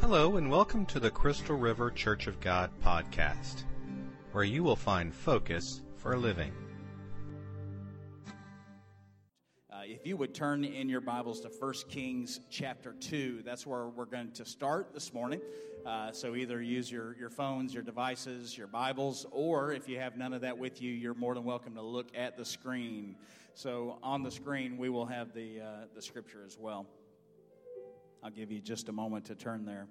Hello and welcome to the Crystal River Church of God podcast, where you will find focus for living. If you would turn in your Bibles to 1 Kings chapter 2, that's where we're going to start this morning. So either use your phones, your devices, your Bibles, or if you have none of that with you, you're more than welcome to look at the screen. So on the screen, we will have the scripture as well. I'll give you just a moment to turn there.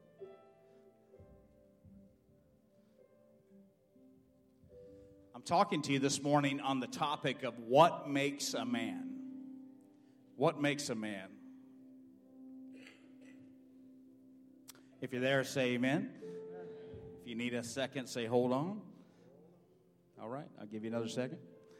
I'm talking to you this morning on the topic of what makes a man. What makes a man? If you're there, say amen. If you need a second, say hold on. All right, I'll give you another second.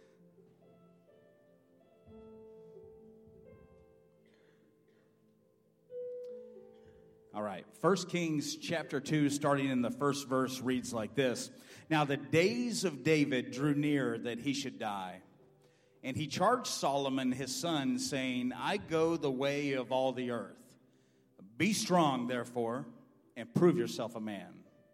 All right, 1 Kings chapter 2, starting in the first verse, reads like this. Now the days of David drew near that he should die. And he charged Solomon his son, saying, I go the way of all the earth. Be strong, therefore, and prove yourself a man.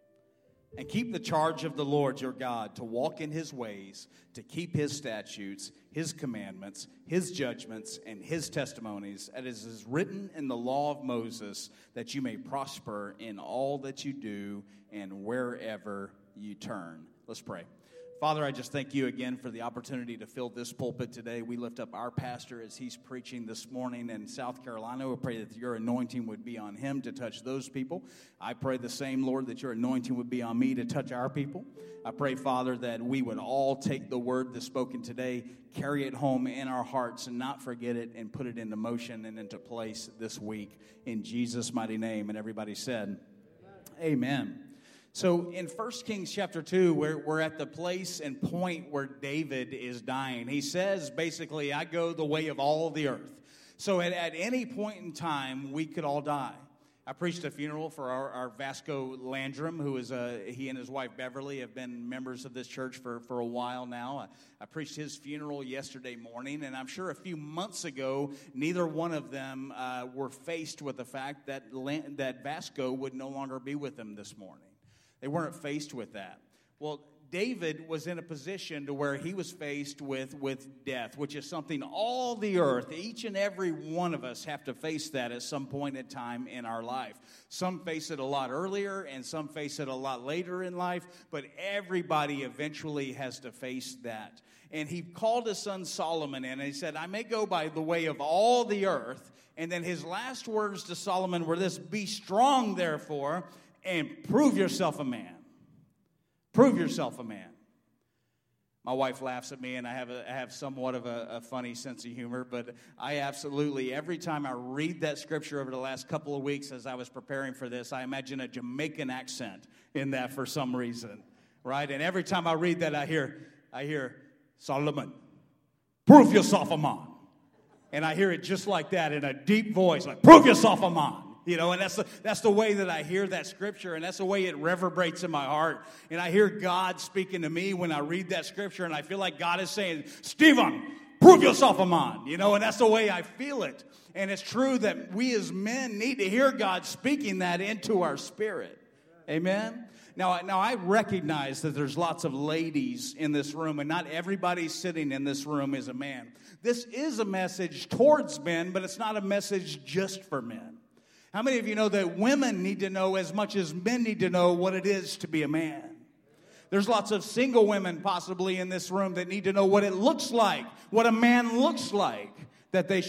And keep the charge of the Lord your God, to walk in his ways, to keep his statutes, his commandments, his judgments, and his testimonies, as is written in the law of Moses, that you may prosper in all that you do and wherever you turn. Let's pray. Father, I just thank you again for the opportunity to fill this pulpit today. We lift up our pastor as he's preaching this morning in South Carolina. We pray that your anointing would be on him to touch those people. I pray the same, Lord, that your anointing would be on me to touch our people. I pray, Father, that we would all take the word that's spoken today, carry it home in our hearts, and not forget it and put it into motion and into place this week. In Jesus' mighty name. And everybody said, Amen. So in 1 Kings chapter 2, we're at the place and point where David is dying. He says, basically, I go the way of all the earth. So at any point in time, we could all die. I preached a funeral for our Vasco Landrum, who is he and his wife Beverly have been members of this church for a while now. I preached his funeral yesterday morning, and I'm sure a few months ago, neither one of them were faced with the fact that Vasco would no longer be with them this morning. They weren't faced with that. Well, David was in a position to where he was faced with death, which is something all the earth, each and every one of us have to face that at some point in time in our life. Some face it a lot earlier and some face it a lot later in life, but everybody eventually has to face that. And he called his son Solomon in and he said, I may go by the way of all the earth. And then his last words to Solomon were this, be strong, therefore, and prove yourself a man. Prove yourself a man. My wife laughs at me, and I have somewhat of a funny sense of humor, but I absolutely, every time I read that scripture over the last couple of weeks as I was preparing for this, I imagine a Jamaican accent in that for some reason, right? And every time I read that, I hear, Solomon, prove yourself a man. And I hear it just like that in a deep voice, like, prove yourself a man. You know, and that's the way that I hear that scripture, and that's the way it reverberates in my heart. And I hear God speaking to me when I read that scripture, and I feel like God is saying, Stephen, prove yourself a man. You know, and that's the way I feel it. And it's true that we as men need to hear God speaking that into our spirit. Amen? Now I recognize that there's lots of ladies in this room, and not everybody sitting in this room is a man. This is a message towards men, but it's not a message just for men. How many of you know that women need to know as much as men need to know what it is to be a man? There's lots of single women possibly in this room that need to know what it looks like, what a man looks like that they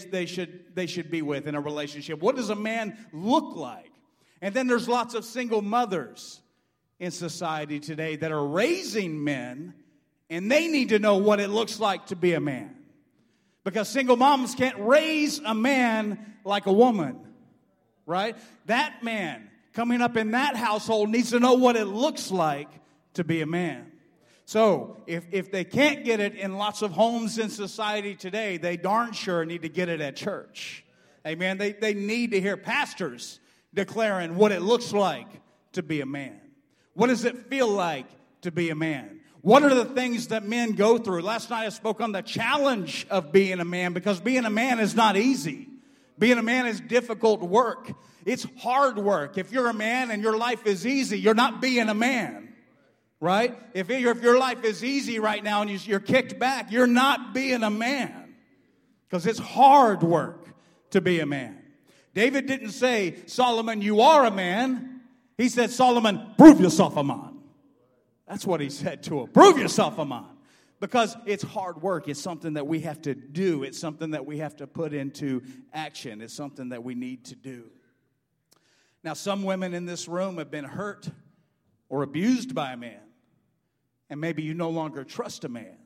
should be with in a relationship. What does a man look like? And then there's lots of single mothers in society today that are raising men, and they need to know what it looks like to be a man. Because single moms can't raise a man like a woman. Right? That man coming up in that household needs to know what it looks like to be a man. So if they can't get it in lots of homes in society today, they darn sure need to get it at church. Amen. They need to hear pastors declaring what it looks like to be a man. What does it feel like to be a man? What are the things that men go through? Last night I spoke on the challenge of being a man, because being a man is not easy. Being a man is difficult work. It's hard work. If you're a man and your life is easy, you're not being a man, right? If your life is easy right now and you're kicked back, you're not being a man, because it's hard work to be a man. David didn't say, Solomon, you are a man. He said, Solomon, prove yourself a man. That's what he said to him. Prove yourself a man. Because it's hard work. It's something that we have to do. It's something that we have to put into action. It's something that we need to do. Now, some women in this room have been hurt or abused by a man. And maybe you no longer trust a man.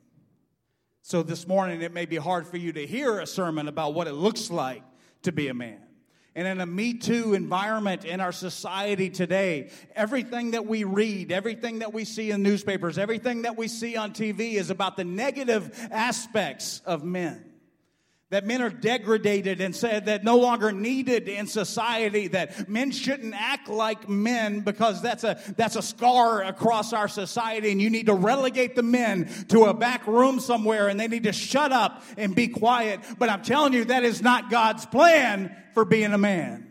So this morning it may be hard for you to hear a sermon about what it looks like to be a man. And in a Me Too environment in our society today, everything that we read, everything that we see in newspapers, everything that we see on TV is about the negative aspects of men. That men are degraded and said that no longer needed in society, that men shouldn't act like men because that's a scar across our society, and you need to relegate the men to a back room somewhere and they need to shut up and be quiet. But I'm telling you, that is not God's plan for being a man.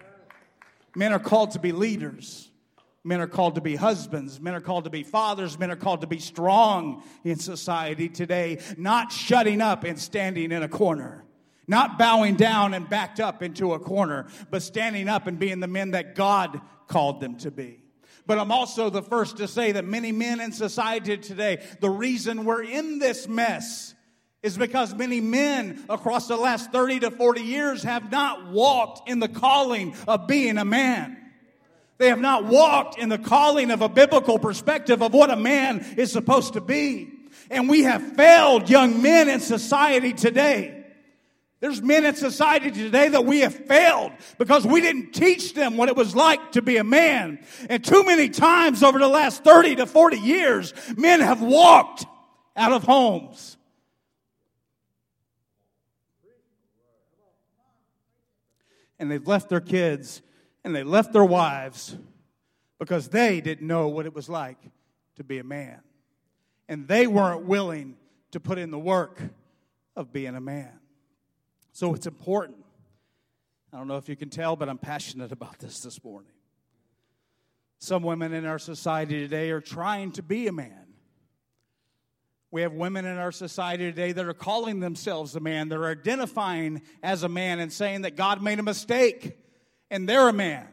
Men are called to be leaders. Men are called to be husbands. Men are called to be fathers. Men are called to be strong in society today, not shutting up and standing in a corner, not bowing down and backed up into a corner, but standing up and being the men that God called them to be. But I'm also the first to say that many men in society today, the reason we're in this mess is because many men across the last 30 to 40 years have not walked in the calling of being a man. They have not walked in the calling of a biblical perspective of what a man is supposed to be. And we have failed young men in society today. There's men in society today that we have failed because we didn't teach them what it was like to be a man. And too many times over the last 30 to 40 years, men have walked out of homes. And they've left their kids and they left their wives because they didn't know what it was like to be a man. And they weren't willing to put in the work of being a man. So it's important. I don't know if you can tell, but I'm passionate about this morning. Some women in our society today are trying to be a man. We have women in our society today that are calling themselves a man. They're identifying as a man and saying that God made a mistake and they're a man.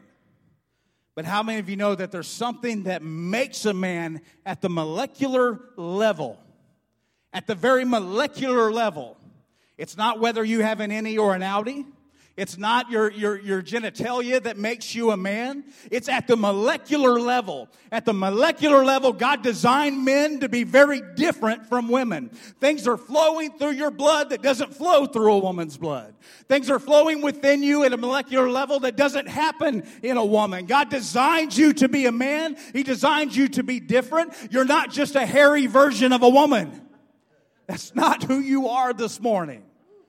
But how many of you know that there's something that makes a man at the molecular level? At the very molecular level. It's not whether you have an innie or an outie. It's not your genitalia that makes you a man. It's at the molecular level. At the molecular level, God designed men to be very different from women. Things are flowing through your blood that doesn't flow through a woman's blood. Things are flowing within you at a molecular level that doesn't happen in a woman. God designed you to be a man. He designed you to be different. You're not just a hairy version of a woman. That's not who you are this morning.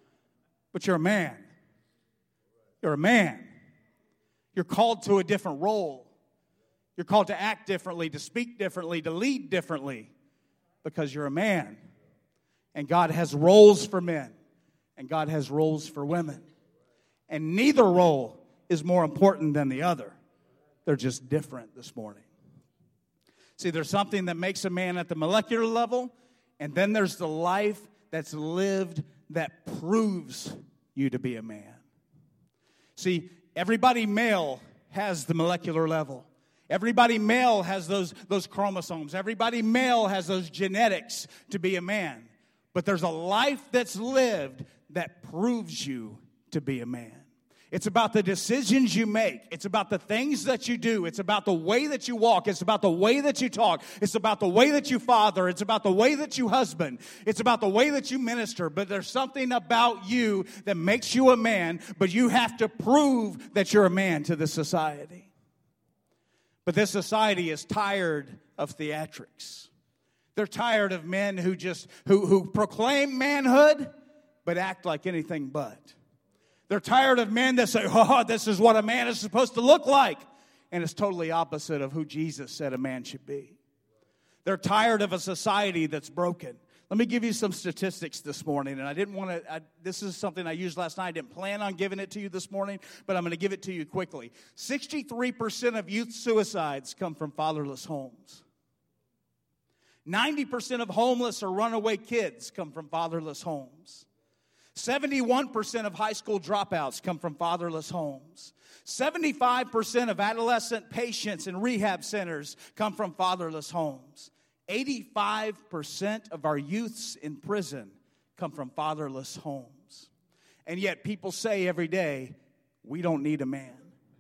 But you're a man. You're a man. You're called to a different role. You're called to act differently, to speak differently, to lead differently, because you're a man. And God has roles for men, and God has roles for women. And neither role is more important than the other. They're just different this morning. See, there's something that makes a man at the molecular level, and then there's the life that's lived that proves you to be a man. See, everybody male has the molecular level. Everybody male has those chromosomes. Everybody male has those genetics to be a man. But there's a life that's lived that proves you to be a man. It's about the decisions you make. It's about the things that you do. It's about the way that you walk. It's about the way that you talk. It's about the way that you father. It's about the way that you husband. It's about the way that you minister. But there's something about you that makes you a man, but you have to prove that you're a man to this society. But this society is tired of theatrics. They're tired of men who proclaim manhood, but act like anything but. They're tired of men that say, oh, this is what a man is supposed to look like. And it's totally opposite of who Jesus said a man should be. They're tired of a society that's broken. Let me give you some statistics this morning, and I didn't want to, this is something I used last night. I didn't plan on giving it to you this morning, but I'm going to give it to you quickly. 63% of youth suicides come from fatherless homes. 90% of homeless or runaway kids come from fatherless homes. 71% of high school dropouts come from fatherless homes. 75% of adolescent patients in rehab centers come from fatherless homes. 85% of our youths in prison come from fatherless homes. And yet people say every day, we don't need a man.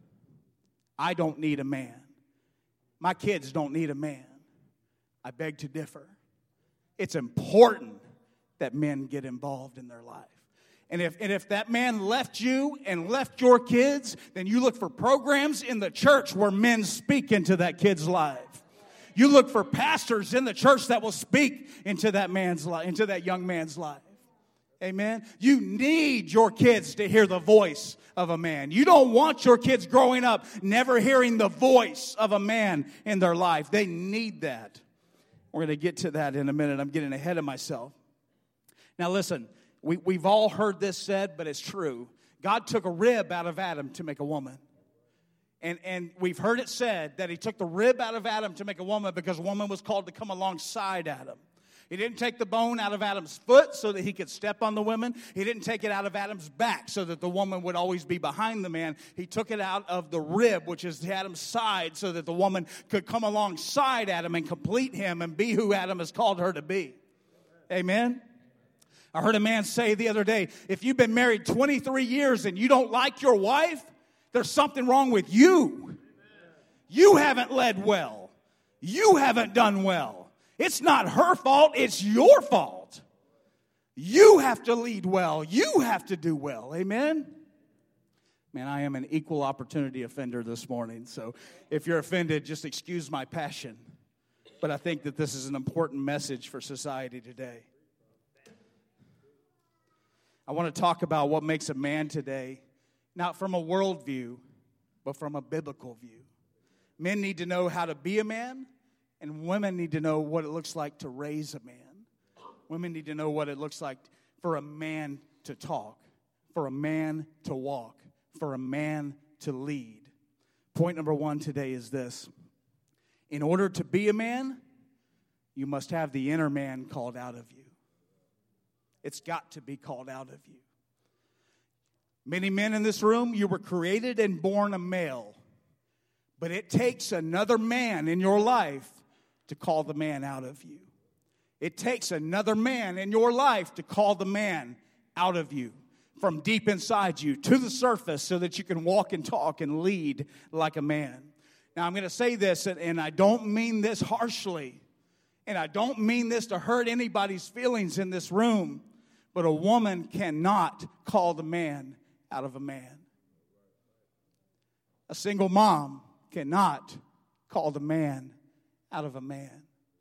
I don't need a man. My kids don't need a man. I beg to differ. It's important that men get involved in their life. And if that man left you and left your kids, then you look for programs in the church where men speak into that kid's life. You look for pastors in the church that will speak into that man's life, into that young man's life. Amen. You need your kids to hear the voice of a man. You don't want your kids growing up never hearing the voice of a man in their life. They need that. We're going to get to that in a minute. I'm getting ahead of myself. Now listen, we've all heard this said, but it's true. God took a rib out of Adam to make a woman. And we've heard it said that he took the rib out of Adam to make a woman because a woman was called to come alongside Adam. He didn't take the bone out of Adam's foot so that he could step on the woman. He didn't take it out of Adam's back so that the woman would always be behind the man. He took it out of the rib, which is Adam's side, so that the woman could come alongside Adam and complete him and be who Adam has called her to be. Amen? I heard a man say the other day, if you've been married 23 years and you don't like your wife, there's something wrong with you. You haven't led well. You haven't done well. It's not her fault. It's your fault. You have to lead well. You have to do well. Amen? Man, I am an equal opportunity offender this morning. So if you're offended, just excuse my passion. But I think that this is an important message for society today. I want to talk about what makes a man today, not from a worldview, but from a biblical view. Men need to know how to be a man, and women need to know what it looks like to raise a man. Women need to know what it looks like for a man to talk, for a man to walk, for a man to lead. Point number one today is this. In order to be a man, you must have the inner man called out of you. It's got to be called out of you. Many men in this room, you were created and born a male. But it takes another man in your life to call the man out of you. It takes another man in your life to call the man out of you. From deep inside you to the surface so that you can walk and talk and lead like a man. Now I'm going to say this, and I don't mean this harshly. And I don't mean this to hurt anybody's feelings in this room. But a woman cannot call the man out of a man. A single mom cannot call the man out of a man.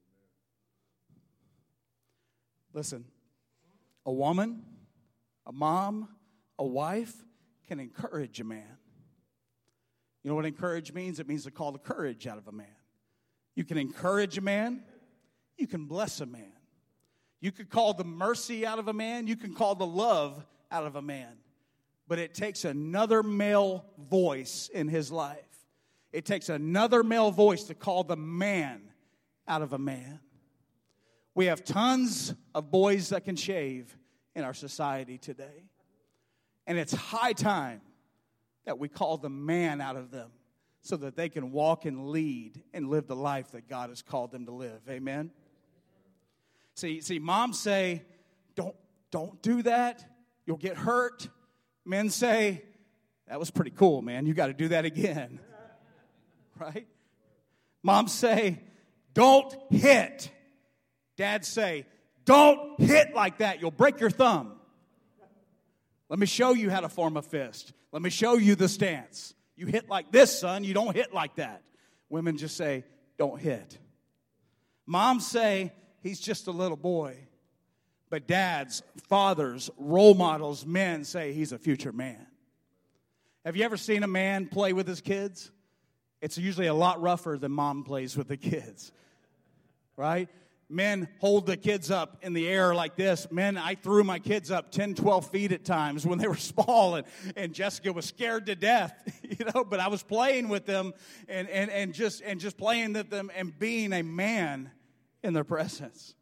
Listen, a woman, a mom, a wife can encourage a man. You know what encourage means? It means to call the courage out of a man. You can encourage a man. You can bless a man. You could call the mercy out of a man. You can call the love out of a man. But it takes another male voice in his life. It takes another male voice to call the man out of a man. We have tons of boys that can shave in our society today. And it's high time that we call the man out of them so that they can walk and lead and live the life that God has called them to live. Amen? See, moms say, don't do that. You'll get hurt. Men say, that was pretty cool, man. You got to do that again. Right? Moms say, don't hit. Dads say, don't hit like that. You'll break your thumb. Let me show you how to form a fist. Let me show you the stance. You hit like this, son. You don't hit like that. Women just say, don't hit. Moms say, he's just a little boy. But dads, fathers, role models, men say he's a future man. Have you ever seen a man play with his kids? It's usually a lot rougher than mom plays with the kids. Right? Men hold the kids up in the air like this. Men, I threw my kids up 10, 12 feet at times when they were small, and Jessica was scared to death, but I was playing with them and just playing with them and being a man in their presence.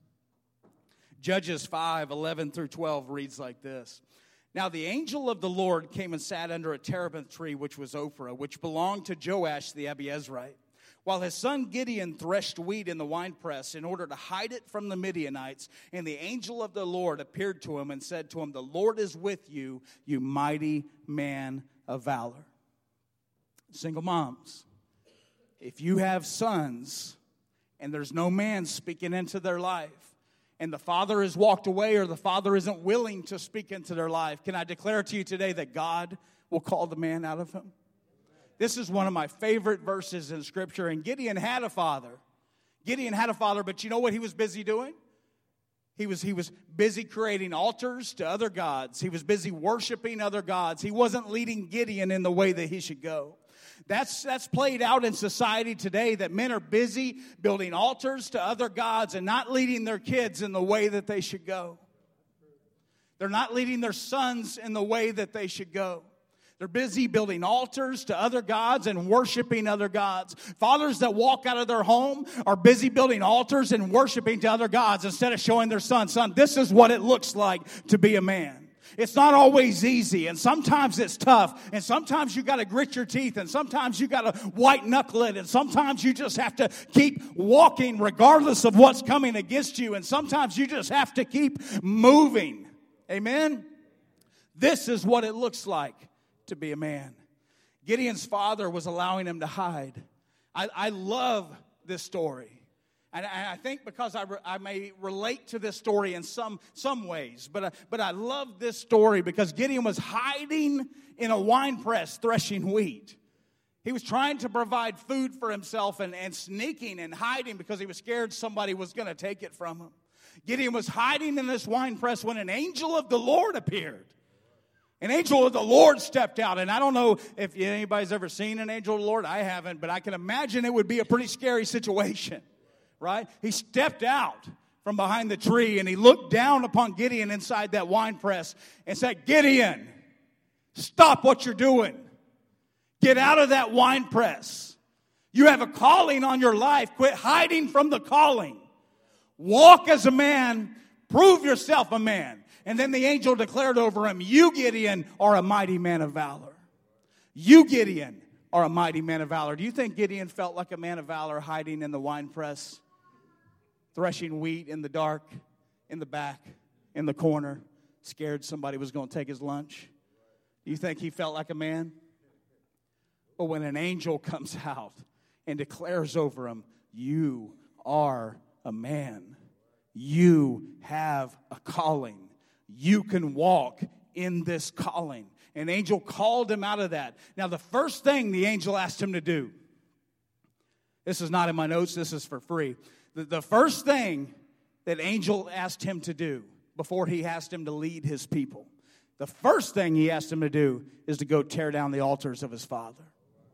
Judges 5:11-12 reads like this. Now the angel of the Lord came and sat under a terebinth tree, which was Ophrah, which belonged to Joash the Abiezrite, while his son Gideon threshed wheat in the winepress in order to hide it from the Midianites. And the angel of the Lord appeared to him and said to him, the Lord is with you, you mighty man of valor. Single moms, if you have sons and there's no man speaking into their life, and the father has walked away or the father isn't willing to speak into their life, can I declare to you today that God will call the man out of him? This is one of my favorite verses in Scripture. And Gideon had a father. But you know what he was busy doing? He was busy creating altars to other gods. He was busy worshiping other gods. He wasn't leading Gideon in the way that he should go. That's played out in society today, that men are busy building altars to other gods and not leading their kids in the way that they should go. They're not leading their sons in the way that they should go. They're busy building altars to other gods and worshiping other gods. Fathers that walk out of their home are busy building altars and worshiping to other gods instead of showing their son, this is what it looks like to be a man. It's not always easy, and sometimes it's tough, and sometimes you got to grit your teeth, and sometimes you got to white knuckle it, and sometimes you just have to keep walking regardless of what's coming against you, and sometimes you just have to keep moving. Amen? This is what it looks like to be a man. Gideon's father was allowing him to hide. I love this story. And I think because I may relate to this story in some ways. But I love this story because Gideon was hiding in a wine press threshing wheat. He was trying to provide food for himself and sneaking and hiding because he was scared somebody was going to take it from him. Gideon was hiding in this wine press when an angel of the Lord appeared. An angel of the Lord stepped out, and I don't know if anybody's ever seen an angel of the Lord. I haven't, but I can imagine it would be a pretty scary situation, right? He stepped out from behind the tree, and he looked down upon Gideon inside that wine press and said, Gideon, stop what you're doing. Get out of that wine press. You have a calling on your life. Quit hiding from the calling. Walk as a man. Prove yourself a man. And then the angel declared over him, you, Gideon, are a mighty man of valor. You, Gideon, are a mighty man of valor. Do you think Gideon felt like a man of valor hiding in the wine press, threshing wheat in the dark, in the back, in the corner, scared somebody was going to take his lunch? Do you think he felt like a man? But when an angel comes out and declares over him, you are a man. You have a calling. You can walk in this calling. An angel called him out of that. Now, the first thing the angel asked him to do, this is not in my notes, this is for free. The first thing that angel asked him to do before he asked him to lead his people, the first thing he asked him to do is to go tear down the altars of his father.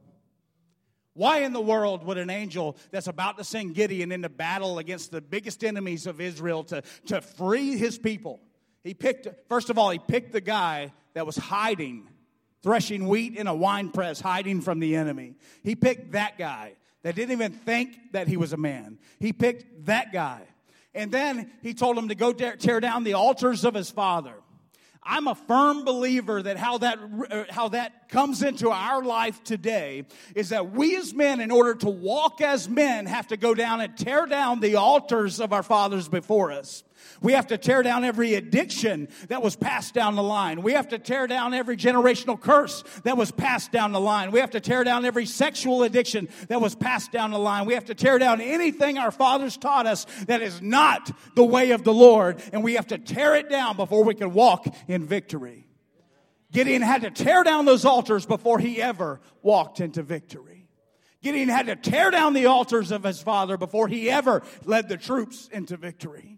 Why in the world would an angel that's about to send Gideon into battle against the biggest enemies of Israel to free his people? First of all, he picked the guy that was hiding, threshing wheat in a wine press, hiding from the enemy. He picked that guy that didn't even think that he was a man. He picked that guy. And then he told him to go tear down the altars of his father. I'm a firm believer that how that comes into our life today is that we as men, in order to walk as men, have to go down and tear down the altars of our fathers before us. We have to tear down every addiction that was passed down the line. We have to tear down every generational curse that was passed down the line. We have to tear down every sexual addiction that was passed down the line. We have to tear down anything our fathers taught us that is not the way of the Lord. And we have to tear it down before we can walk in victory. Gideon had to tear down those altars before he ever walked into victory. Gideon had to tear down the altars of his father before he ever led the troops into victory.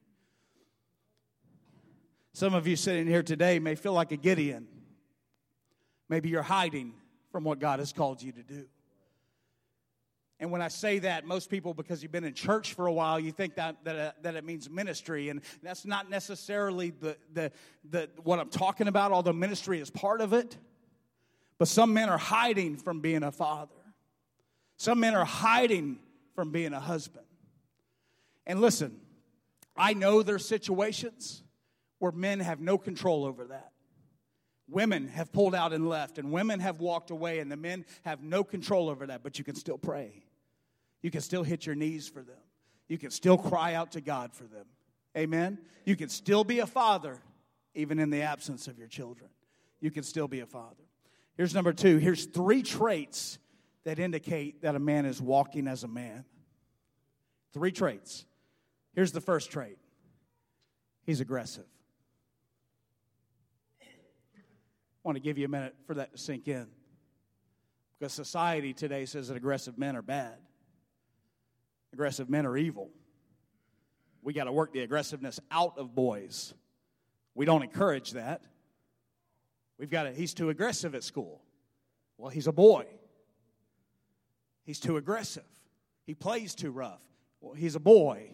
Some of you sitting here today may feel like a Gideon. Maybe you're hiding from what God has called you to do. And when I say that, most people, because you've been in church for a while, you think that it means ministry. And that's not necessarily the what I'm talking about, although ministry is part of it. But some men are hiding from being a father. Some men are hiding from being a husband. And listen, I know there's situations where men have no control over that. Women have pulled out and left, and women have walked away, and the men have no control over that. But you can still pray. You can still hit your knees for them. You can still cry out to God for them. Amen? You can still be a father, even in the absence of your children. You can still be a father. Here's number 2. Here's 3 traits that indicate that a man is walking as a man. 3 traits. Here's the first trait. He's aggressive. I want to give you a minute for that to sink in. Because society today says that aggressive men are bad. Aggressive men are evil. We got to work the aggressiveness out of boys. We don't encourage that. He's too aggressive at school. Well, he's a boy. He's too aggressive. He plays too rough. Well, he's a boy.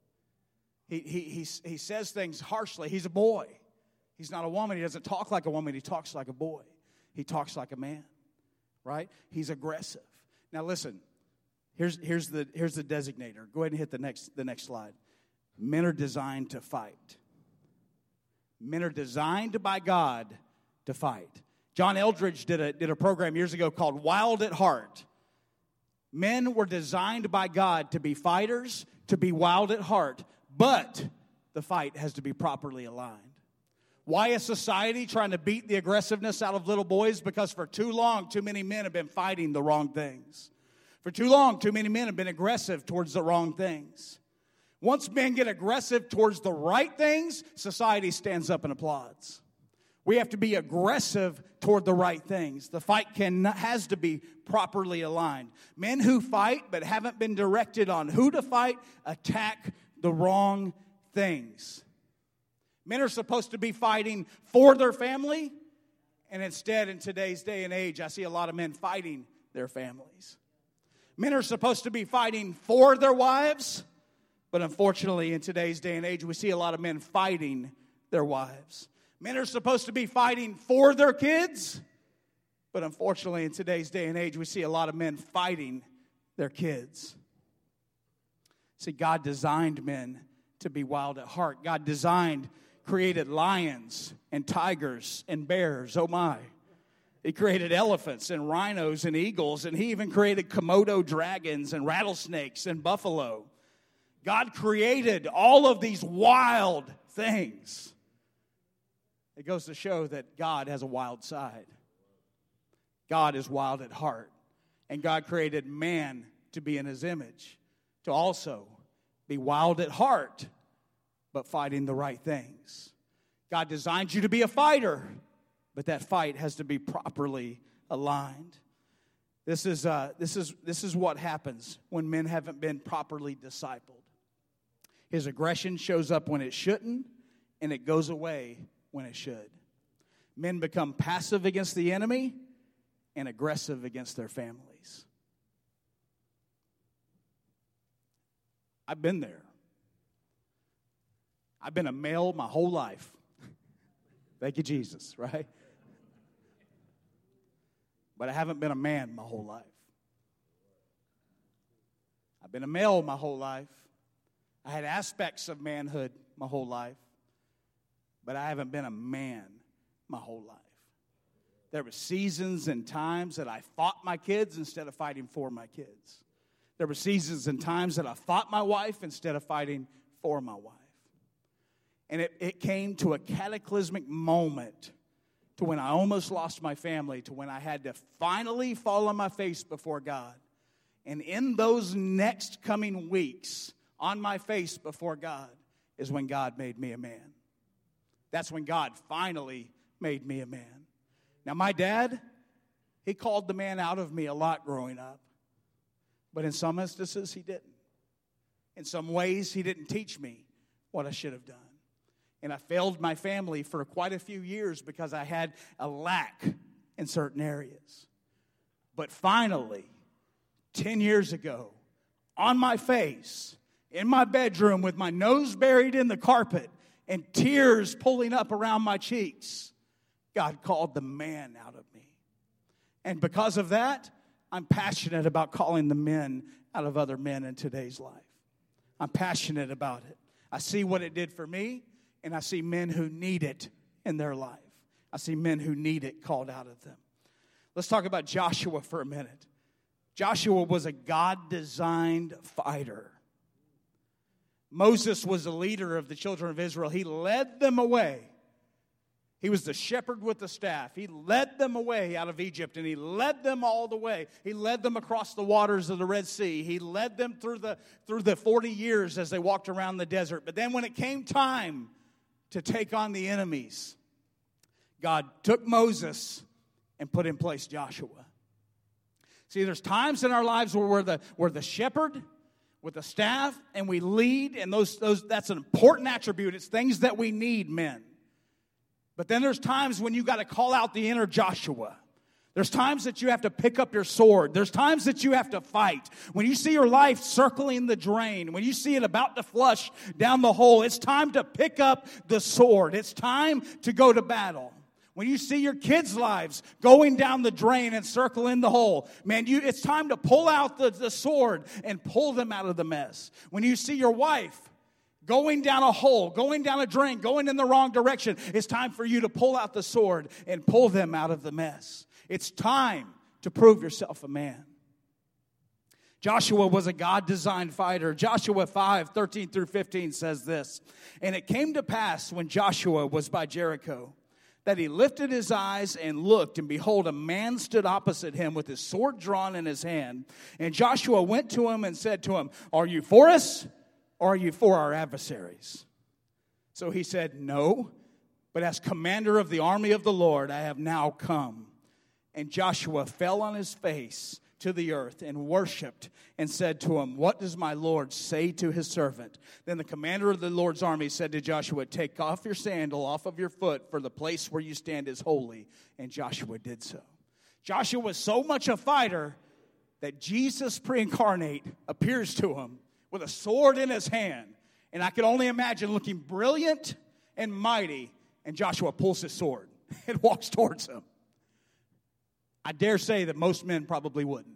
He says things harshly. He's a boy. He's not a woman. He doesn't talk like a woman. He talks like a boy. He talks like a man. Right? He's aggressive. Now listen. Here's the designator. Go ahead and hit the next slide. Men are designed to fight. Men are designed by God to fight. John Eldridge did a program years ago called Wild at Heart. Men were designed by God to be fighters, to be wild at heart, but the fight has to be properly aligned. Why is society trying to beat the aggressiveness out of little boys? Because for too long, too many men have been fighting the wrong things. For too long, too many men have been aggressive towards the wrong things. Once men get aggressive towards the right things, society stands up and applauds. We have to be aggressive toward the right things. The fight has to be properly aligned. Men who fight but haven't been directed on who to fight attack the wrong things. Men are supposed to be fighting for their family, and instead, in today's day and age, I see a lot of men fighting their families. Men are supposed to be fighting for their wives, but unfortunately, in today's day and age, we see a lot of men fighting their wives. Men are supposed to be fighting for their kids, but unfortunately, in today's day and age, we see a lot of men fighting their kids. See, God designed men to be wild at heart. God created lions and tigers and bears. Oh my. He created elephants and rhinos and eagles, and he even created Komodo dragons and rattlesnakes and buffalo. God created all of these wild things. It goes to show that God has a wild side. God is wild at heart. And God created man to be in his image, to also be wild at heart, but fighting the right things. God designed you to be a fighter, but that fight has to be properly aligned. This is what happens when men haven't been properly discipled. His aggression shows up when it shouldn't, and it goes away when it should. Men become passive against the enemy and aggressive against their families. I've been there. I've been a male my whole life. Thank you, Jesus, right? But I haven't been a man my whole life. I've been a male my whole life. I had aspects of manhood my whole life. But I haven't been a man my whole life. There were seasons and times that I fought my kids instead of fighting for my kids. There were seasons and times that I fought my wife instead of fighting for my wife. And it came to a cataclysmic moment to when I almost lost my family, to when I had to finally fall on my face before God. And in those next coming weeks, on my face before God, is when God made me a man. That's when God finally made me a man. Now, my dad, he called the man out of me a lot growing up. But in some instances, he didn't. In some ways, he didn't teach me what I should have done. And I failed my family for quite a few years because I had a lack in certain areas. But finally, 10 years ago, on my face, in my bedroom with my nose buried in the carpet and tears pulling up around my cheeks, God called the man out of me. And because of that, I'm passionate about calling the men out of other men in today's life. I'm passionate about it. I see what it did for me, and I see men who need it in their life. I see men who need it called out of them. Let's talk about Joshua for a minute. Joshua was a God-designed fighter. Moses was the leader of the children of Israel. He led them away. He was the shepherd with the staff. He led them away out of Egypt, and he led them all the way. He led them across the waters of the Red Sea. He led them through the 40 years as they walked around the desert. But then when it came time to take on the enemies, God took Moses and put in place Joshua. See, there's times in our lives where we're the shepherd with the staff, and we lead, and that's an important attribute. It's things that we need, men. But then there's times when you got to call out the inner Joshua. There's times that you have to pick up your sword. There's times that you have to fight. When you see your life circling the drain, when you see it about to flush down the hole, it's time to pick up the sword. It's time to go to battle. When you see your kids' lives going down the drain and circling the hole, man, it's time to pull out the sword and pull them out of the mess. When you see your wife going down a hole, going down a drain, going in the wrong direction, it's time for you to pull out the sword and pull them out of the mess. It's time to prove yourself a man. Joshua was a God-designed fighter. Joshua 5:13-15 says this, "And it came to pass when Joshua was by Jericho, that he lifted his eyes and looked, and behold, a man stood opposite him with his sword drawn in his hand. And Joshua went to him and said to him, 'Are you for us, or are you for our adversaries?' So he said, 'No, but as commander of the army of the Lord, I have now come.' And Joshua fell on his face to the earth and worshipped and said to him, 'What does my Lord say to his servant?' Then the commander of the Lord's army said to Joshua, 'Take off your sandal off of your foot, for the place where you stand is holy.' And Joshua did so." Joshua was so much a fighter that Jesus pre-incarnate appears to him with a sword in his hand. And I could only imagine looking brilliant and mighty, and Joshua pulls his sword and walks towards him. I dare say that most men probably wouldn't.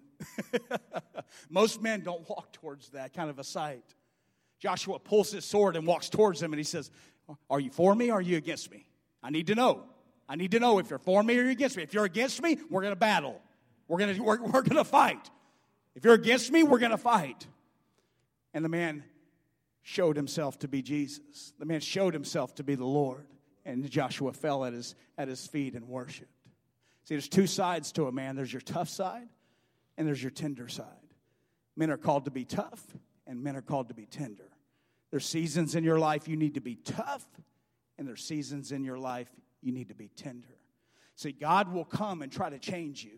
Most men don't walk towards that kind of a sight. Joshua pulls his sword and walks towards him, and he says, "Are you for me or are you against me? I need to know. I need to know if you're for me or you're against me. If you're against me, we're going to battle. We're going to fight. If you're against me, we're going to fight." And the man showed himself to be Jesus. The man showed himself to be the Lord. And Joshua fell at his feet and worshiped. See, there's two sides to a man. There's your tough side and there's your tender side. Men are called to be tough and men are called to be tender. There's seasons in your life you need to be tough, and there's seasons in your life you need to be tender. See, God will come and try to change you.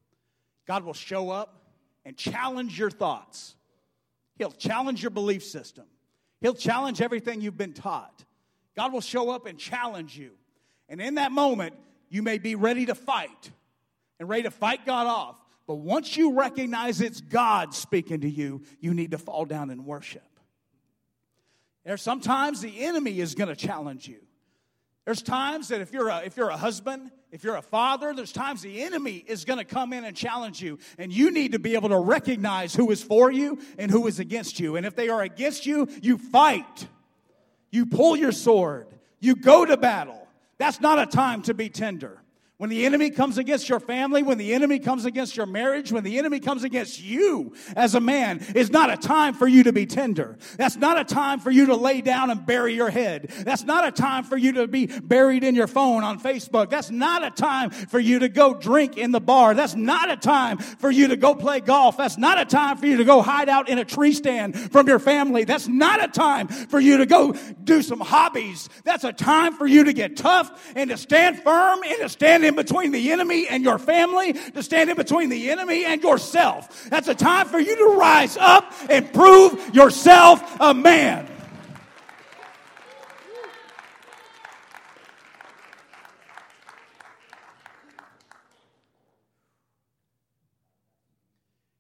God will show up and challenge your thoughts. He'll challenge your belief system. He'll challenge everything you've been taught. God will show up and challenge you. And in that moment, you may be ready to fight and ready to fight God off. But once you recognize it's God speaking to you, you need to fall down and worship. There's sometimes the enemy is going to challenge you. There's times that if you're a husband, if you're a father, there's times the enemy is going to come in and challenge you. And you need to be able to recognize who is for you and who is against you. And if they are against you, you fight. You pull your sword. You go to battle. That's not a time to be tender. When the enemy comes against your family, when the enemy comes against your marriage, when the enemy comes against you as a man, it's not a time for you to be tender. That's not a time for you to lay down and bury your head. That's not a time for you to be buried in your phone on Facebook. That's not a time for you to go drink in the bar. That's not a time for you to go play golf. That's not a time for you to go hide out in a tree stand from your family. That's not a time for you to go do some hobbies. That's a time for you to get tough and to stand firm and to stand in between the enemy and your family, to stand in between the enemy and yourself. That's a time for you to rise up and prove yourself a man.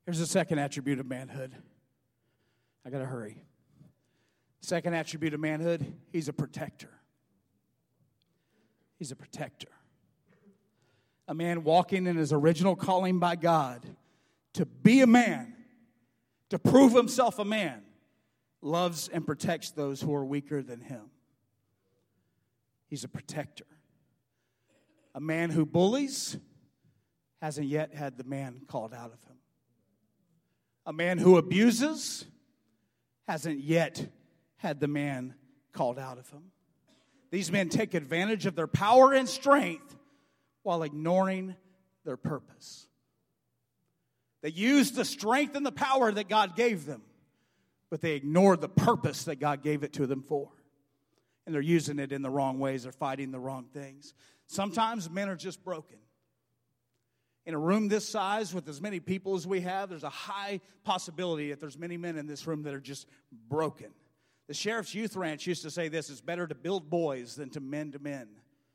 Here's the second attribute of manhood. I got to hurry. Second attribute of manhood, he's a protector. He's a protector. A man walking in his original calling by God to be a man, to prove himself a man, loves and protects those who are weaker than him. He's a protector. A man who bullies hasn't yet had the man called out of him. A man who abuses hasn't yet had the man called out of him. These men take advantage of their power and strength while ignoring their purpose. They use the strength and the power that God gave them, but they ignore the purpose that God gave it to them for. And they're using it in the wrong ways. They're fighting the wrong things. Sometimes men are just broken. In a room this size with as many people as we have, there's a high possibility that there's many men in this room that are just broken. The Sheriff's Youth Ranch used to say this: it's better to build boys than to mend men.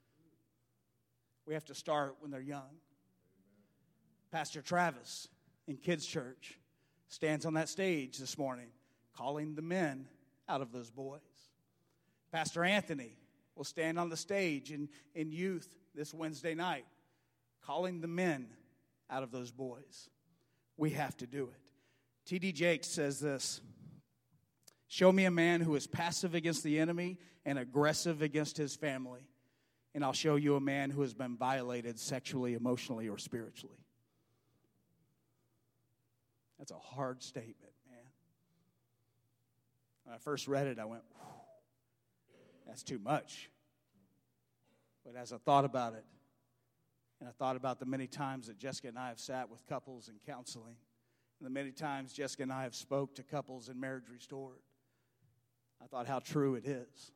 We have to start when they're young. Pastor Travis in Kids Church stands on that stage this morning calling the men out of those boys. Pastor Anthony will stand on the stage in youth this Wednesday night calling the men out of those boys. We have to do it. T.D. Jakes says this: show me a man who is passive against the enemy and aggressive against his family, and I'll show you a man who has been violated sexually, emotionally, or spiritually. That's a hard statement, man. When I first read it, I went, that's too much. But as I thought about it, and I thought about the many times that Jessica and I have sat with couples in counseling, and the many times Jessica and I have spoke to couples in Marriage Restored, I thought how true it is.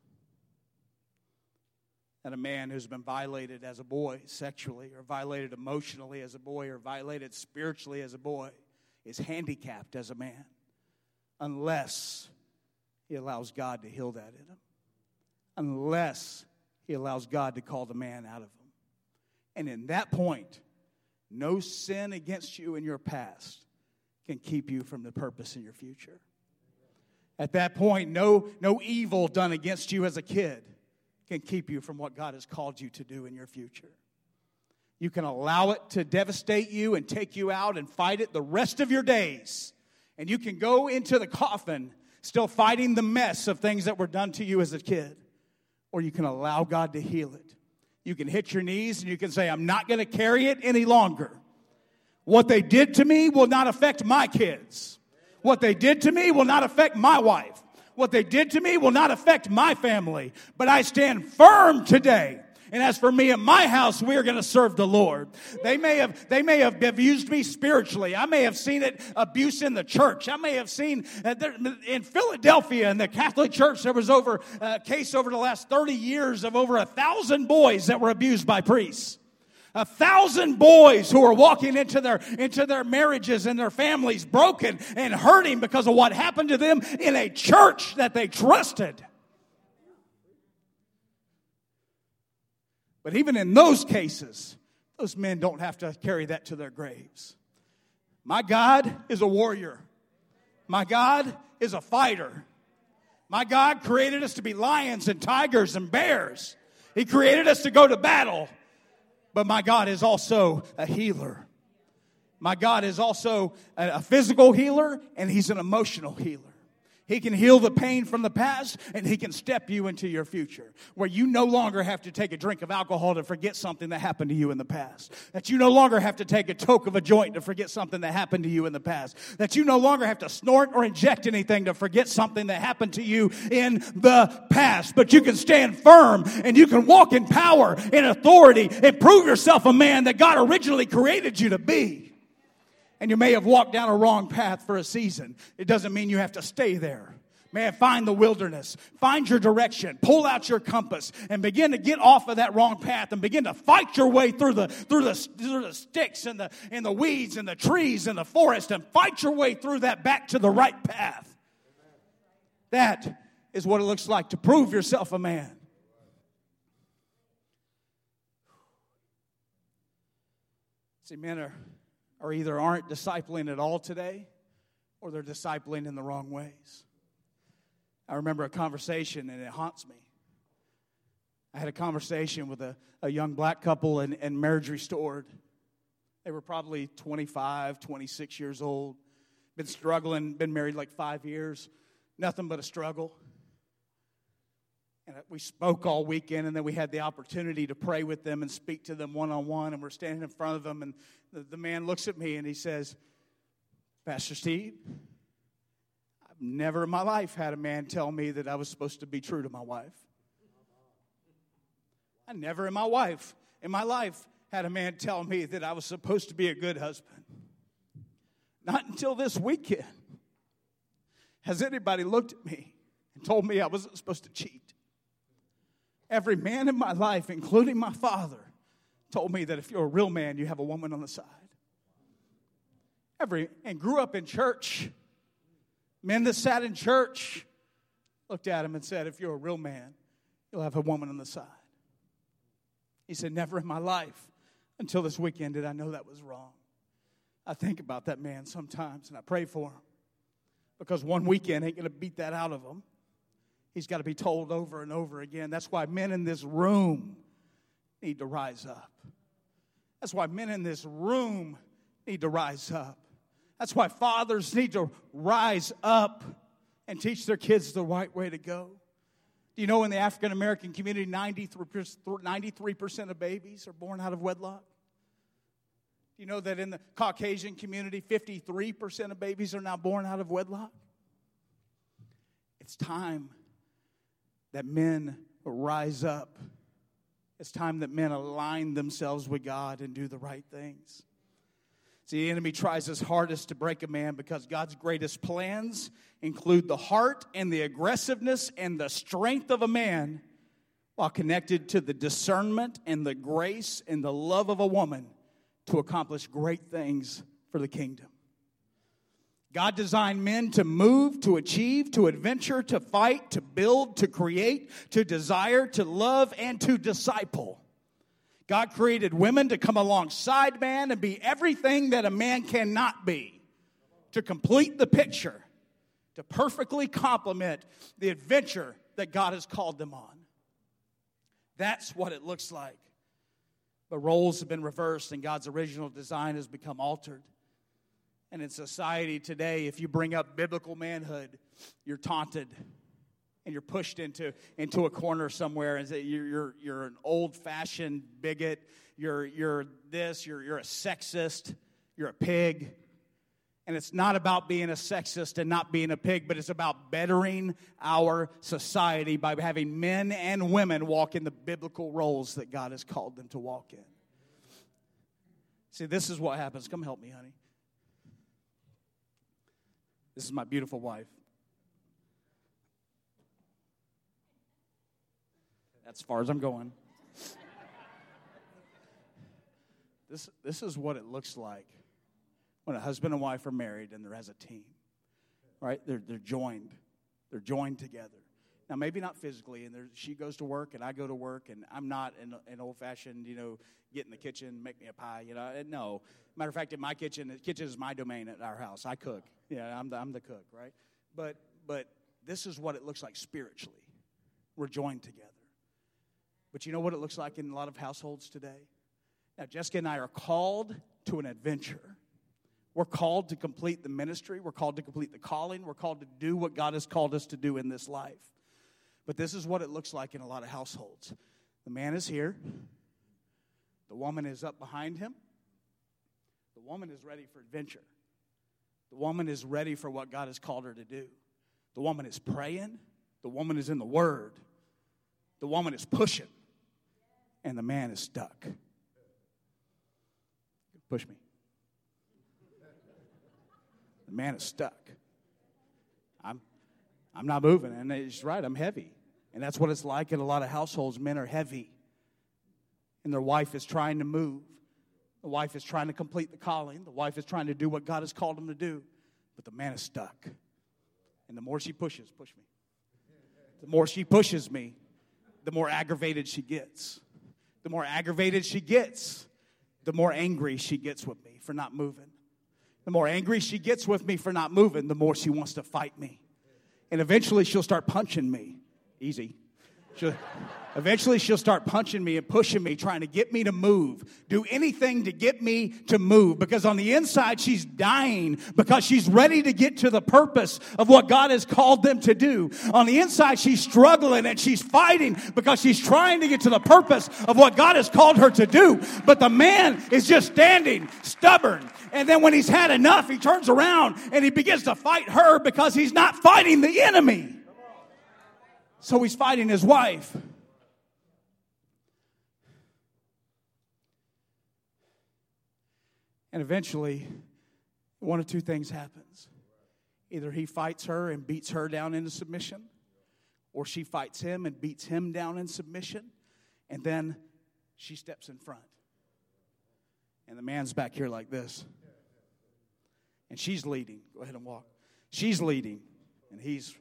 That a man who's been violated as a boy sexually, or violated emotionally as a boy, or violated spiritually as a boy, is handicapped as a man unless he allows God to heal that in him. Unless he allows God to call the man out of him. And in that point, no sin against you in your past can keep you from the purpose in your future. At that point, no evil done against you as a kid can keep you from what God has called you to do in your future. You can allow it to devastate you and take you out and fight it the rest of your days. And you can go into the coffin still fighting the mess of things that were done to you as a kid. Or you can allow God to heal it. You can hit your knees and you can say, I'm not going to carry it any longer. What they did to me will not affect my kids. What they did to me will not affect my wife. What they did to me will not affect my family. But I stand firm today. And as for me and my house, we are going to serve the Lord. They may have abused me spiritually. I may have seen it abuse in the church. I may have seen in Philadelphia in the Catholic Church, there was a case over the last 30 years of over 1,000 boys that were abused by priests. 1,000 boys who are walking into their marriages and their families broken and hurting because of what happened to them in a church that they trusted. But even in those cases, those men don't have to carry that to their graves. My God is a warrior. My God is a fighter. My God created us to be lions and tigers and bears. He created us to go to battle. But my God is also a healer. My God is also a physical healer, and He's an emotional healer. He can heal the pain from the past, and He can step you into your future, where you no longer have to take a drink of alcohol to forget something that happened to you in the past. That you no longer have to take a toke of a joint to forget something that happened to you in the past. That you no longer have to snort or inject anything to forget something that happened to you in the past. But you can stand firm, and you can walk in power, in authority, and prove yourself a man that God originally created you to be. And you may have walked down a wrong path for a season. It doesn't mean you have to stay there. Man, find the wilderness. Find your direction. Pull out your compass and begin to get off of that wrong path and begin to fight your way through the sticks and the weeds and the trees and the forest, and fight your way through that back to the right path. That is what it looks like to prove yourself a man. See, men are or either aren't discipling at all today, or they're discipling in the wrong ways. I remember a conversation, and it haunts me. I had a conversation with a young black couple in Marriage Restored. They were probably 25, 26 years old. Been struggling, been married like 5 years. Nothing but a struggle. And we spoke all weekend, and then we had the opportunity to pray with them and speak to them one-on-one. And we're standing in front of them, and the man looks at me, and he says, Pastor Steve, I've never in my life had a man tell me that I was supposed to be true to my wife. I never in my life had a man tell me that I was supposed to be a good husband. Not until this weekend has anybody looked at me and told me I wasn't supposed to cheat. Every man in my life, including my father, told me that if you're a real man, you have a woman on the side. And grew up in church. Men that sat in church looked at him and said, if you're a real man, you'll have a woman on the side. He said, never in my life until this weekend did I know that was wrong. I think about that man sometimes, and I pray for him. Because one weekend ain't going to beat that out of him. He's got to be told over and over again. That's why men in this room need to rise up. That's why men in this room need to rise up. That's why fathers need to rise up and teach their kids the right way to go. Do you know in the African American community, 93% of babies are born out of wedlock? Do you know that in the Caucasian community, 53% of babies are now born out of wedlock? It's time that men rise up. It's time that men align themselves with God and do the right things. See, the enemy tries his hardest to break a man because God's greatest plans include the heart and the aggressiveness and the strength of a man while connected to the discernment and the grace and the love of a woman to accomplish great things for the kingdom. God designed men to move, to achieve, to adventure, to fight, to build, to create, to desire, to love, and to disciple. God created women to come alongside man and be everything that a man cannot be, to complete the picture, to perfectly complement the adventure that God has called them on. That's what it looks like. But roles have been reversed and God's original design has become altered. And in society today, if you bring up biblical manhood, you're taunted and you're pushed into a corner somewhere and say you're an old-fashioned bigot, you're this, you're a sexist, you're a pig. And it's not about being a sexist and not being a pig, but it's about bettering our society by having men and women walk in the biblical roles that God has called them to walk in. See, this is what happens. Come help me, honey. This is my beautiful wife. That's as far as I'm going. This is what it looks like when a husband and wife are married and they're as a team, right? They're joined. They're joined together. Now, maybe not physically, and she goes to work and I go to work, and I'm not an old-fashioned, get in the kitchen, make me a pie, No. Matter of fact, in my kitchen, the kitchen is my domain at our house. I cook. Yeah, I'm the cook, right? But this is what it looks like spiritually. We're joined together. But you know what it looks like in a lot of households today? Now, Jessica and I are called to an adventure. We're called to complete the ministry. We're called to complete the calling. We're called to do what God has called us to do in this life. But this is what it looks like in a lot of households. The man is here. The woman is up behind him. The woman is ready for adventure. The woman is ready for what God has called her to do. The woman is praying. The woman is in the Word. The woman is pushing. And the man is stuck. Push me. The man is stuck. I'm not moving, and he's right, I'm heavy. And that's what it's like in a lot of households. Men are heavy, and their wife is trying to move. The wife is trying to complete the calling. The wife is trying to do what God has called him to do, but the man is stuck. And the more she pushes, push me. The more she pushes me, the more aggravated she gets. The more aggravated she gets, the more angry she gets with me for not moving. The more angry she gets with me for not moving, the more she wants to fight me. And eventually she'll start punching me. Easy. Eventually she'll start punching me and pushing me, trying to get me to move. Do anything to get me to move. Because on the inside, she's dying because she's ready to get to the purpose of what God has called them to do. On the inside, she's struggling and she's fighting because she's trying to get to the purpose of what God has called her to do. But the man is just standing, stubborn. And then when he's had enough, he turns around and he begins to fight her because he's not fighting the enemy. So he's fighting his wife. And eventually, one of two things happens. Either he fights her and beats her down into submission, or she fights him and beats him down in submission, and then she steps in front. And the man's back here like this. And she's leading. Go ahead and walk. She's leading, and he's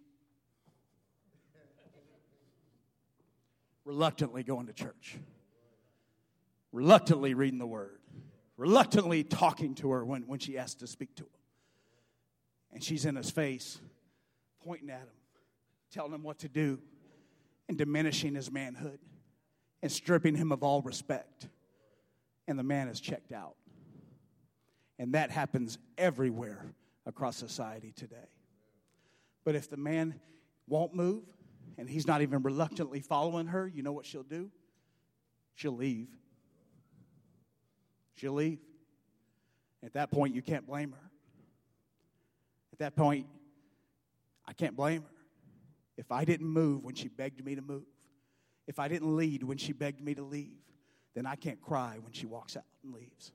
reluctantly going to church. Reluctantly reading the Word. Reluctantly talking to her when she asks to speak to him. And she's in his face, pointing at him, telling him what to do, and diminishing his manhood, and stripping him of all respect. And the man is checked out. And that happens everywhere across society today. But if the man won't move, and he's not even reluctantly following her, you know what she'll do? She'll leave. She'll leave. At that point, you can't blame her. At that point, I can't blame her. If I didn't move when she begged me to move, if I didn't lead when she begged me to leave, then I can't cry when she walks out and leaves.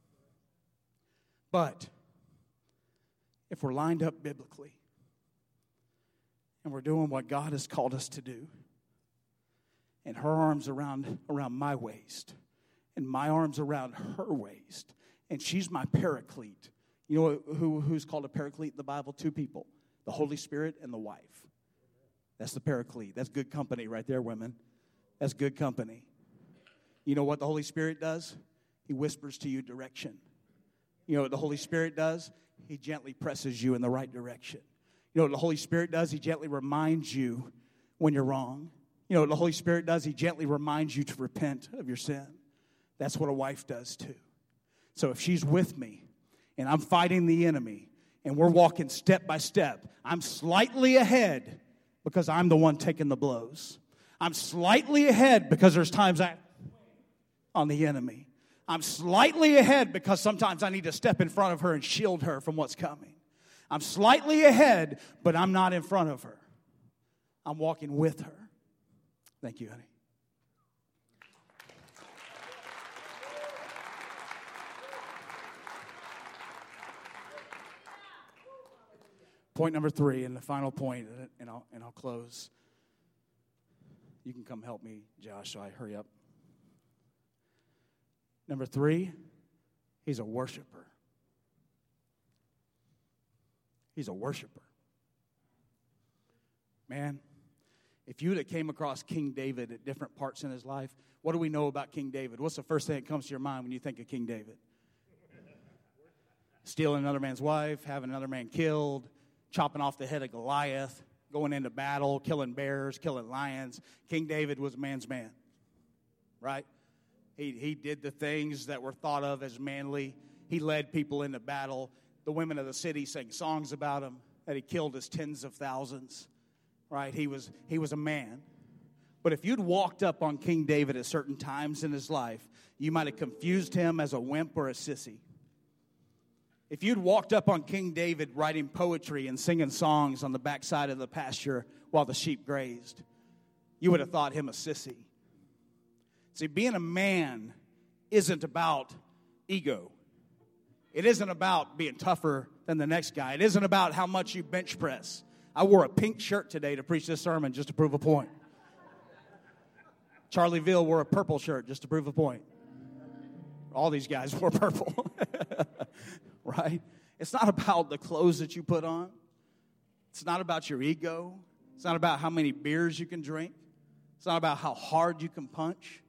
But if we're lined up biblically and we're doing what God has called us to do, and her arms around my waist, and my arms around her waist, and she's my paraclete. You know who's called a paraclete in the Bible? Two people, the Holy Spirit and the wife. That's the paraclete. That's good company right there, women. That's good company. You know what the Holy Spirit does? He whispers to you direction. You know what the Holy Spirit does? He gently presses you in the right direction. You know what the Holy Spirit does? He gently reminds you when you're wrong. You know what the Holy Spirit does? He gently reminds you to repent of your sin. That's what a wife does too. So if she's with me and I'm fighting the enemy and we're walking step by step, I'm slightly ahead because I'm the one taking the blows. I'm slightly ahead because there's times on the enemy. I'm slightly ahead because sometimes I need to step in front of her and shield her from what's coming. I'm slightly ahead, but I'm not in front of her. I'm walking with her. Thank you, honey. Point number 3, and the final point, and I'll close. You can come help me, Josh, so I hurry up. Number 3, he's a worshiper. He's a worshiper. Man, if you would have came across King David at different parts in his life, what do we know about King David? What's the first thing that comes to your mind when you think of King David? Stealing another man's wife, having another man killed, chopping off the head of Goliath, going into battle, killing bears, killing lions. King David was a man's man, right? He did the things that were thought of as manly. He led people into battle. The women of the city sang songs about him, that he killed his tens of thousands, right? He was a man. But if you'd walked up on King David at certain times in his life, you might have confused him as a wimp or a sissy. If you'd walked up on King David writing poetry and singing songs on the backside of the pasture while the sheep grazed, you would have thought him a sissy. See, being a man isn't about ego. It isn't about being tougher than the next guy. It isn't about how much you bench press. I wore a pink shirt today to preach this sermon just to prove a point. Charlie Veal wore a purple shirt just to prove a point. All these guys wore purple. Right? It's not about the clothes that you put on. It's not about your ego. It's not about how many beers you can drink. It's not about how hard you can punch.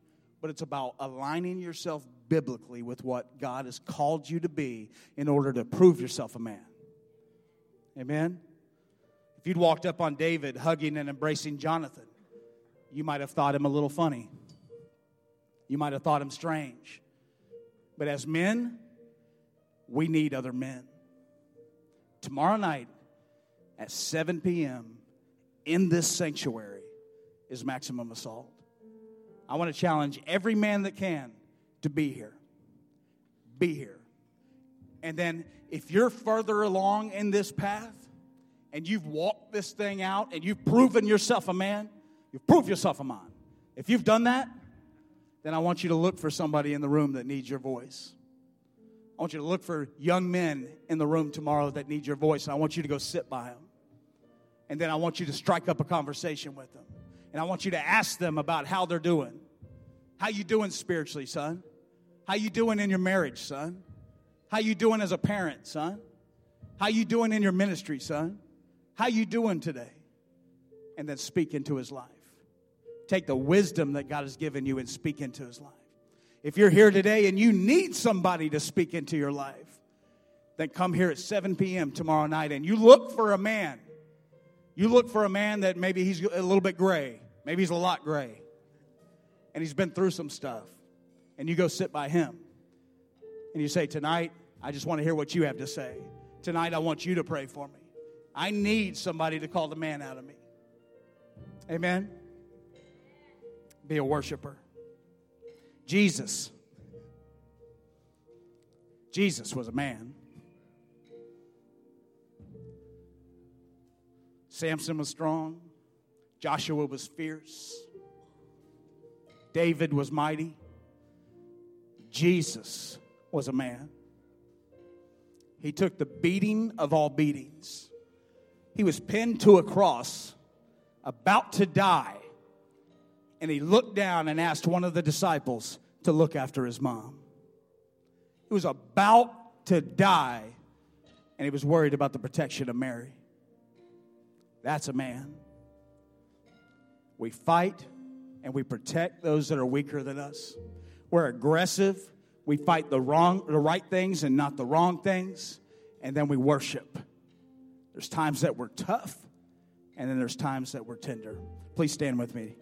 but it's about aligning yourself biblically with what God has called you to be in order to prove yourself a man. Amen? If you'd walked up on David hugging and embracing Jonathan, you might have thought him a little funny. You might have thought him strange. But as men, we need other men. Tomorrow night at 7 p.m. in this sanctuary is Maximum Assault. I want to challenge every man that can to be here. Be here. And then if you're further along in this path and you've walked this thing out and you've proven yourself a man, you've proved yourself a man. If you've done that, then I want you to look for somebody in the room that needs your voice. I want you to look for young men in the room tomorrow that need your voice. And I want you to go sit by them. And then I want you to strike up a conversation with them. And I want you to ask them about how they're doing. How you doing spiritually, son? How you doing in your marriage, son? How you doing as a parent, son? How you doing in your ministry, son? How you doing today? And then speak into his life. Take the wisdom that God has given you and speak into his life. If you're here today and you need somebody to speak into your life, then come here at 7 p.m. tomorrow night and you look for a man. You look for a man that maybe he's a little bit gray. Maybe he's a lot gray. And he's been through some stuff. And you go sit by him. And you say, tonight, I just want to hear what you have to say. Tonight, I want you to pray for me. I need somebody to call the man out of me. Amen? Be a worshiper. Jesus was a man. Samson was strong. Joshua was fierce. David was mighty. Jesus was a man. He took the beating of all beatings. He was pinned to a cross, about to die. And he looked down and asked one of the disciples to look after his mom. He was about to die, and he was worried about the protection of Mary. That's a man. We fight and we protect those that are weaker than us. We're aggressive. We fight the right things and not the wrong things. And then we worship. There's times that we're tough, and then there's times that we're tender. Please stand with me.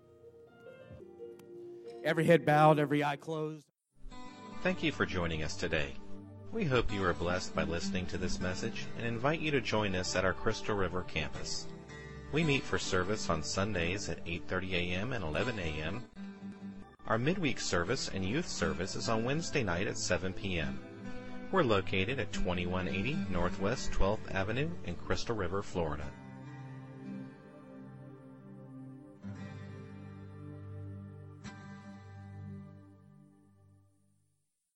Every head bowed, every eye closed. Thank you for joining us today. We hope you are blessed by listening to this message and invite you to join us at our Crystal River campus. We meet for service on Sundays at 8:30 a.m. and 11 a.m. Our midweek service and youth service is on Wednesday night at 7 p.m. We're located at 2180 Northwest 12th Avenue in Crystal River, Florida.